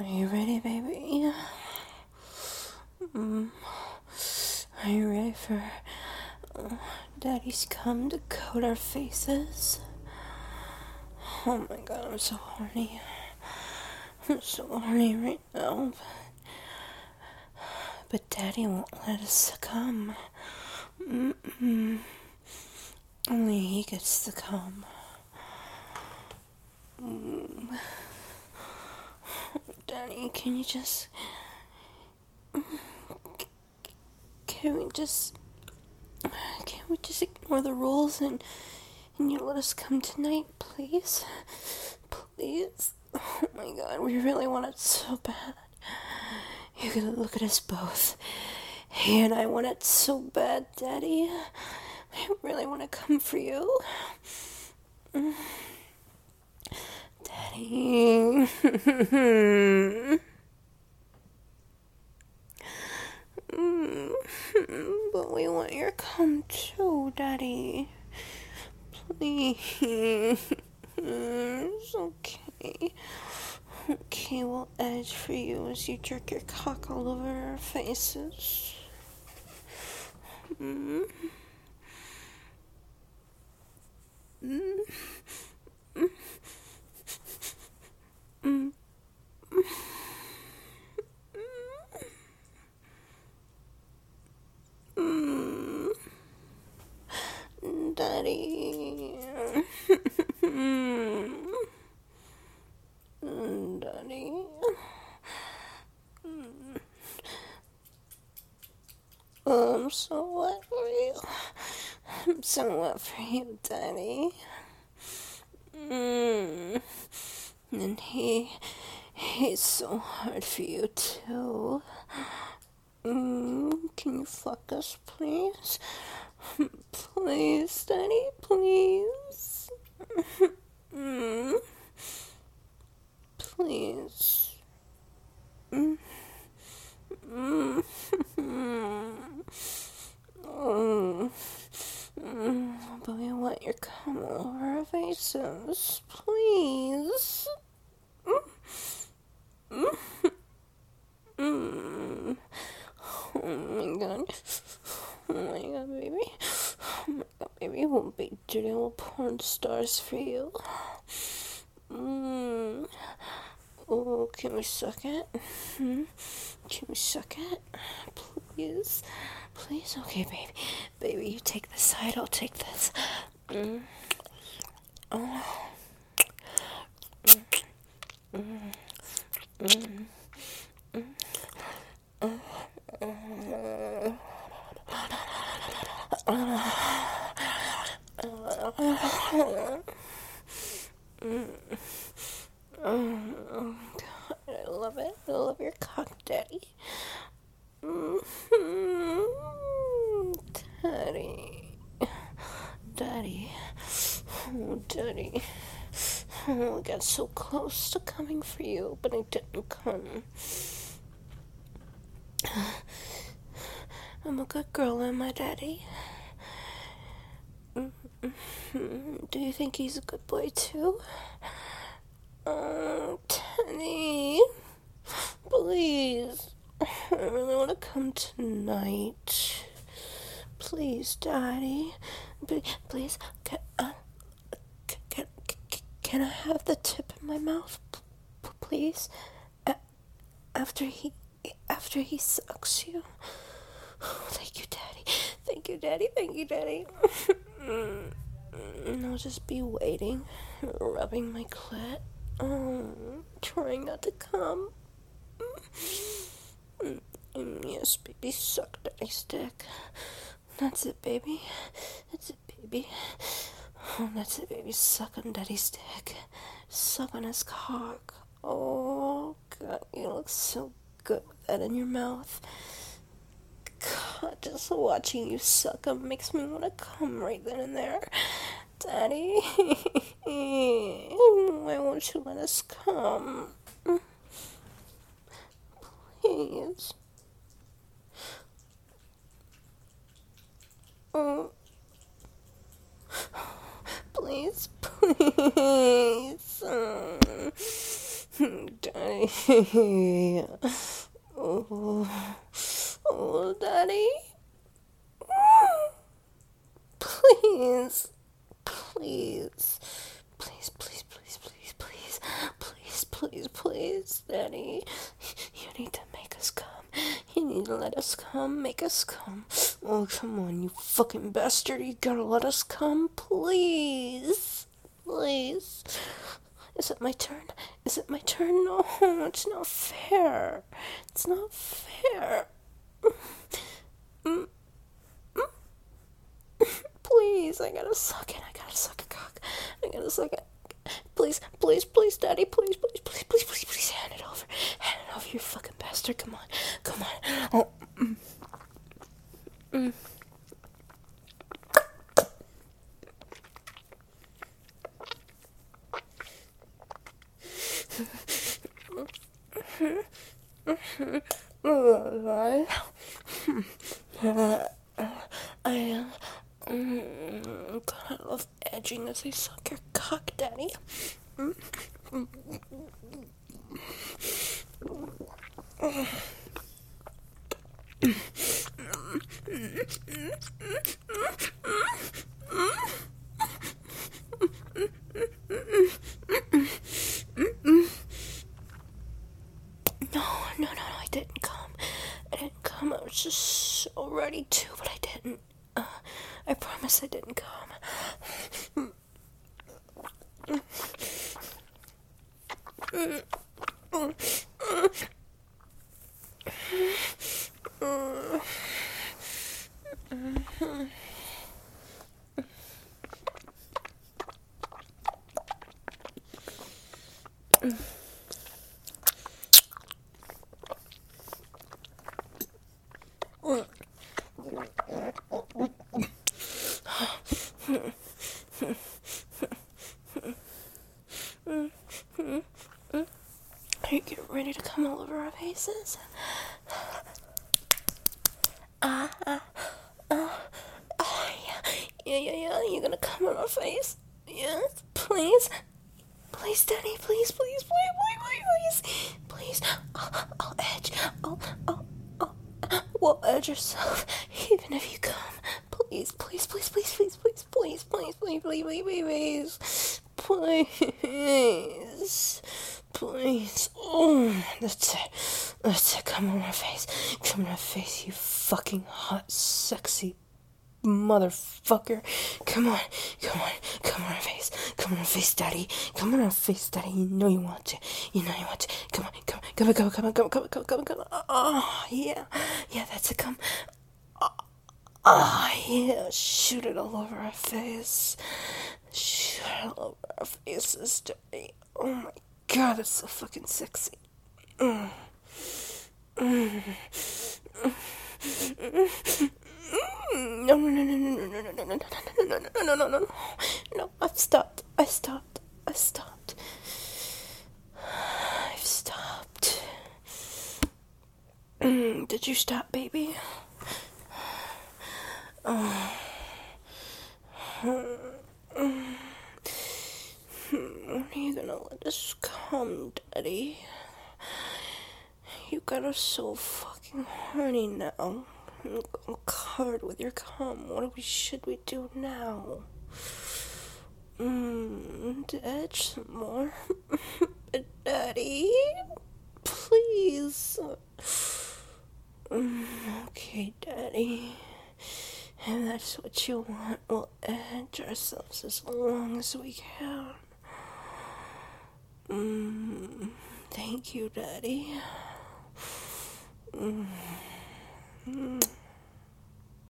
Are you ready, baby? Are you ready for Daddy's come to coat our faces? Oh my god, I'm so horny. I'm so horny right now. But Daddy won't let us come. Only he gets to come. Daddy, can we just ignore the rules and you let us come tonight, please? Please? Oh my god, we really want it so bad. You could look at us both. He and I want it so bad, Daddy. I really want to come for you. Daddy. But we want your cum too, Daddy. Please. It's okay. Okay, we'll edge for you as you jerk your cock all over our faces. Daddy. Daddy. I'm so wet for you. I'm so wet for you, Daddy. And he's so hard for you too. Can you fuck us, please? Please, Daddy, please. Please. But we want your cum all over our faces, please. Oh my god. Oh my god, baby. Oh my god, baby. We'll be dirty little porn stars for you. Oh, can we suck it? Can we suck it? Please? Please? Okay, baby. Baby, you take this side, I'll take this. Oh, God, I love it. I love your cock, Daddy. Daddy. Daddy. Oh, Daddy. Oh, I got so close to coming for you, but I didn't come. I'm a good girl, am I, Daddy? Do you think he's a good boy, too? Oh, Daddy. Please. I really want to come tonight. Please, Daddy. Please, can I have the tip in my mouth, please? After he sucks you. Oh, thank you, Daddy. Thank you, Daddy. Thank you, Daddy. And I'll just be waiting, rubbing my clit. Trying not to come. Yes, baby, suck Daddy's dick. That's it, baby. That's it, baby. Oh, that's it, baby. Suck on Daddy's dick. Suck on his cock. Oh, God, you look so good with that in your mouth. God, just watching you suck him makes me want to come right then and there. Daddy, why won't you let us come? Please. Oh. Please, please. Daddy. Oh, oh, Daddy. Please. Please. Please, please, please, please, please. Please, please, please, Daddy. You need to make us come. You need to let us come. Make us come. Oh, come on, you fucking bastard. You gotta let us come. Please. Please. Is it my turn? Is it my turn? No, it's not fair. It's not fair. Please, I gotta suck it. I gotta suck a cock. I gotta suck it. Please, please, please, Daddy. Please, please, please, please, please, please. Hand it over. Hand it over, you fucking bastard. Come on. Come on. Oh. God, I love edging as I suck your cock, Daddy. No, I didn't come. I didn't come. I was just so ready to, but I didn't. I promise I didn't come. Are you getting ready to come all over our faces? Yeah. You're gonna come on our face? Yes, please. Please, Daddy, please. Please. I'll edge. Well, edge yourself, even if you come. Please. Please. Oh, that's it. Come on my face. Come on my face, you fucking hot, sexy motherfucker. Come on my face. Come on my face, Daddy. Come on my face, Daddy. You know you want to. Come on. Oh, yeah, that's it. Come. Yeah. Shoot it all over our face. Shoot it all over our faces, Daddy. Oh my God, that's so fucking sexy. No. I've stopped. Did you stop, baby? When are you gonna let us come, Daddy? You got us so fucking horny now. I'm covered with your cum. What should we do now? To edge some more? Daddy? Please. Okay, Daddy. If that's what you want, we'll edge ourselves as long as we can. Thank you, Daddy.